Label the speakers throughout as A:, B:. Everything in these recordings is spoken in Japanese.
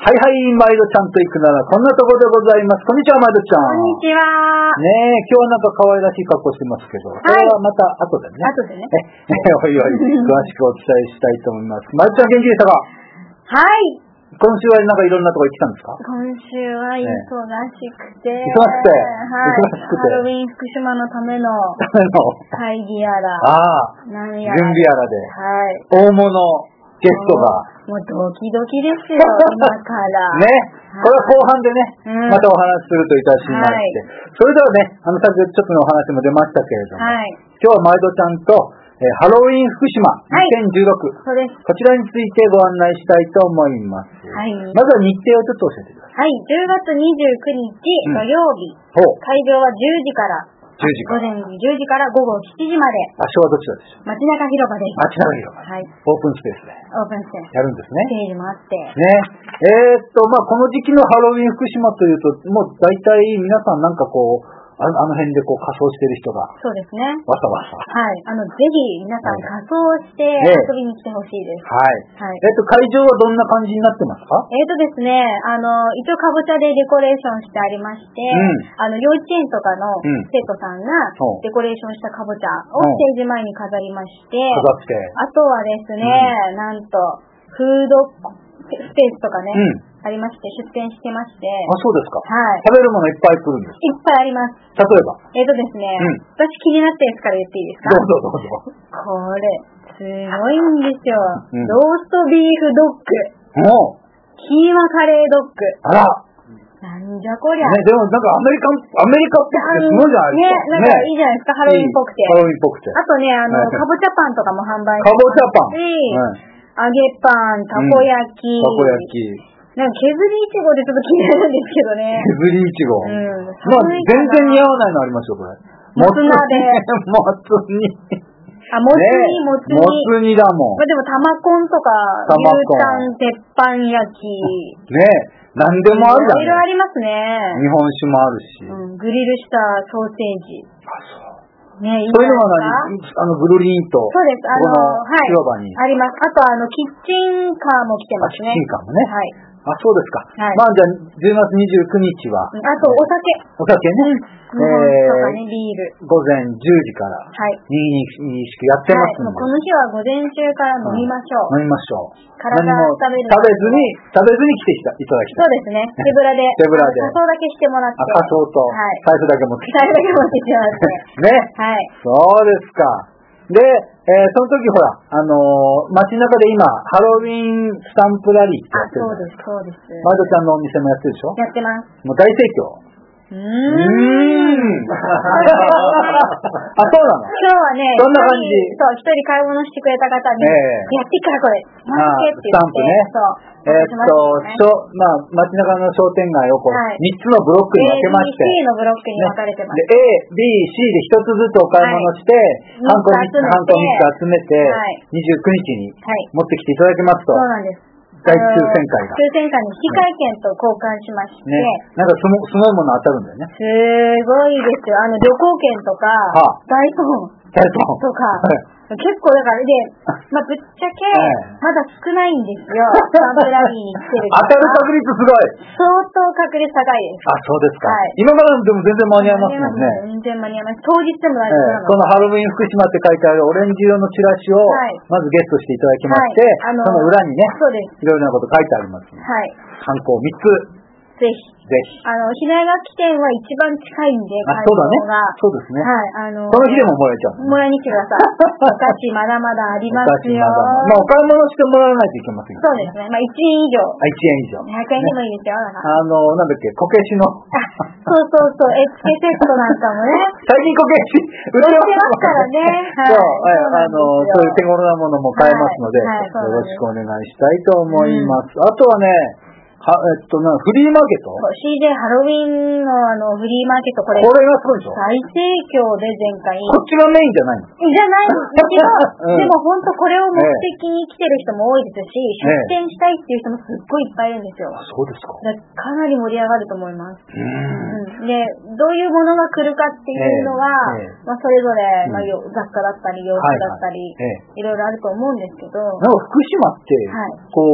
A: はいはい、毎度ちゃんと行くならこんなところでございます。こんにちは、毎度ちゃん。
B: こんにちは。
A: ねえ、今日はなんか可愛らしい格好してますけど、それはまた後でね。
B: 後でね。
A: おいおい、詳しくお伝えしたいと思います。毎度ちゃん元気でしたか？
B: はい。
A: 今週はなんかいろんなとこ行ってたんですか？
B: 今週は忙しくて。
A: 忙しくて。
B: ハロウィン福島のための会議やら。
A: 準備やらで。
B: はい。
A: 大物ゲストが。
B: もうドキドキですよ、今から。
A: ね。これは後半でね、またお話しするといたしまして。それではね、さっきちょっとのお話も出ましたけれども、今日は毎度ちゃんと、ハロウィン福島2016、
B: そうです。
A: こちらについてご案内したいと思います。まずは日程をちょっと教えてください。
B: はい、10月29日土曜日、会場は10時から。午前10時から午後7時まで。
A: 場所はどちらでしょう？
B: 街中広場です。
A: 街中広場。はい。オープンスペースで。
B: オープンスペース。
A: やるんですね。
B: ステージもあって。
A: ね。この時期のハロウィン福島というと、もう大体皆さんなんかこう、あの辺でこう仮装してる人が。
B: そうですね。
A: わさわさ。
B: はい。ぜひ皆さん仮装して遊びに来てほしいです。
A: はい。会場はどんな感じになってますか？
B: ですね、一応かぼちゃでデコレーションしてありまして、幼稚園とかの生徒さんがデコレーションしたかぼちゃをステージ前に飾りまして、あとはですね、なんと、フードスペースとかね、ありまして、出店してまして。
A: そうですか。
B: はい。
A: 食べるものいっぱい来るんですか？
B: いっぱいあります。
A: 例えば？
B: ですね、私気になったやつから言っていいですか？
A: どうぞ。
B: これ、すごいんですよ。ローストビーフドッグ。キーマカレードッグ。
A: あら。
B: なんじゃこりゃ。
A: でもなんかアメリカっぽくてすごいじゃないですか。
B: なんかいいじゃないですか、ハロウィンっぽくて。
A: ハロウィンっぽくて。
B: あとね、かぼちゃパンとかも販売
A: してます。かぼちゃパン。
B: 揚げパン、たこ焼き。なんか削りいちごでちょっと気になるんですけどね。
A: 削りいちご。全然似合わないのありますよ、これ。
B: もつ鍋。
A: もつ煮。
B: もつ煮
A: だもん。
B: でも玉コンとか、牛タン、鉄板焼き。
A: 何でもあるじゃん。
B: いろいろありますね。
A: 日本酒もあるし。
B: グリルしたソーセージ。そう
A: いうのはぐるりんと。
B: そうです。
A: 広場に。
B: あります。あとキッチンカーも来てますね。
A: キッチンカーもね。
B: はい。
A: そうですか。じゃあ、10月29日は。
B: あと、お酒。
A: お酒ね。
B: 日本とかね、ビール。
A: 午前10時から。にしくやってますので。
B: この日は午前中から飲みましょう。
A: 飲みましょう。
B: 体を食べず
A: に来ていただきたい。
B: そうですね。手ぶらで。仮装だけしてもらって。
A: 仮装と。財布だけ持ってきて。
B: 財布だけ持ってきてもらって。
A: ね。はい。そうですか。で、その時ほら、街中で今、ハロウィンスタンプラリーってやってる。
B: そうです。
A: マイドちゃんのお店もやってるでしょ？
B: やってます。
A: もう大盛況。そうなの？
B: 今日はね、
A: どんな感じ？
B: そう、一人買い物してくれた方に、やってからこれ、待ってって言って、
A: スタンプね。街中の商店街をこう、3つのブロックに分けまして、
B: A、B、C のブロックに分かれてます。
A: A、B、C で一つずつお買い物して、ハンコ3つ集めて、29日に持ってきていただけますと。
B: そうなんです。
A: 大抽選会が。
B: 抽選会に引換券と交換しまして。
A: なんかすごいもの当たるんだよね。
B: すごいですよ。旅行券とか、ダイソンとか。結構だからぶっちゃけ、まだ少ないんですよ。スタンプラリーに来てる。
A: 当たる確率すごい。
B: 相当確率高いです。
A: そうですか。今からでも全然間に合いますもんね。
B: 全然間に合います。当日でも大丈夫なの。
A: このハロウィン福島って書いてあるオレンジ色のチラシを、まずゲットしていただきまして、その裏にね、いろいろなこと書いてあります。ハンコ3つ。
B: ぜひ。ひなやがき店は一番近いんで、
A: そうだね。そうですね。
B: はい。
A: この日でももらえちゃう。
B: もらいに来てください。お菓子まだまだありますよ。
A: お買い物してもらわないといけません。
B: そうですね。1円以上。
A: 1円以上。
B: 100円でもいいですよ。
A: なんだっけ、こけしの。
B: そう。エチケセットなんかもね。
A: 最近こけし売ってますからね。そういう手頃なものも買えますので、よろしくお願いしたいと思います。あとはね、フリーマーケット？
B: CJ ハロウィンのフリーマーケット、これ
A: がすごいでしょ？
B: 大盛況で前回。
A: こっちがメインじゃないの？
B: じゃないんですけど、でも本当これを目的に来てる人も多いですし、出店したいっていう人もすっごいいっぱいいるんですよ。
A: そうですか。
B: かなり盛り上がると思います。で、どういうものが来るかっていうのは、それぞれ、雑貨だったり、洋服だったり、いろいろあると思うんですけど。
A: 福島って、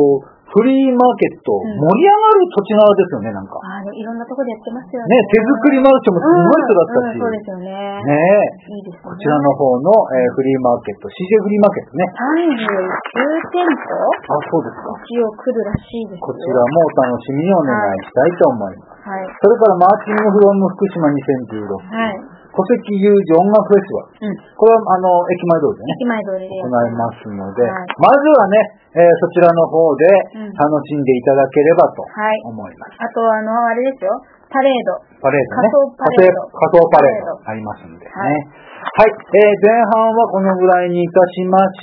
A: フリーマーケット、盛り上がる土地柄ですよね、なんか。
B: いろんなとこでやってますよね。
A: ね、手作りマンションもすごい人だったし。
B: そうですよね。
A: ね
B: いいですね。
A: こちらの方の、フリーマーケット、CJ フリーマーケットね。
B: 39店舗
A: そうですか。
B: 一応来るらしいですよ。
A: こちらもお楽しみにお願いしたいと思います。
B: はい。
A: それからマーチングフロム福島2016。はい。戸籍有事音楽フェスティバル。これは駅前通りでね。
B: 駅前通りで
A: 行いますので、まずはね、そちらの方で楽しんでいただければと思います。
B: あとあれですよ。パレードね。
A: 仮想パレードありますんでね。はい。前半はこのぐらいにいたしまして、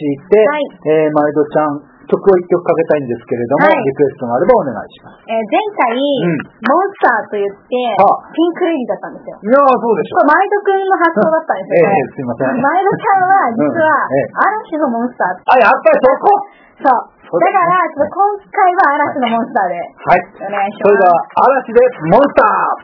A: 毎度ちゃん、曲を一曲かけたいんですけれども、リクエストがあればお願いします。
B: 前回、モンスターと言って、ピンクレディだったんですよ。
A: いやそうでしょ。
B: これ、毎度くんの発想だったんですよね。
A: すいません。
B: 毎度ちゃんは、実は、嵐のモンスター。
A: やっぱりそこ
B: そう。だから、今回は嵐のモンスターで。
A: はい。
B: お願いします。
A: それでは、嵐でモンスター